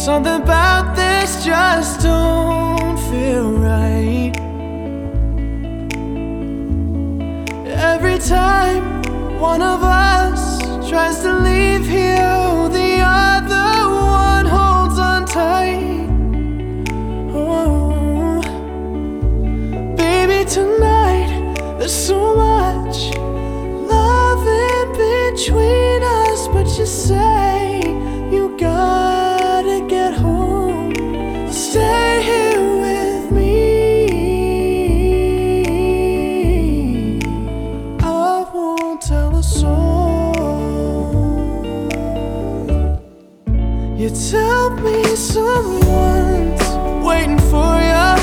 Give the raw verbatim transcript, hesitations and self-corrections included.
Something about this just don't feel right. Every time one of us tries to leave here, the other one holds on tight. Oh, baby, tonight there's so much love in between us, but you say you gotta get home. Stay here with me. I won't tell a soul. You tell me someone's waiting for you.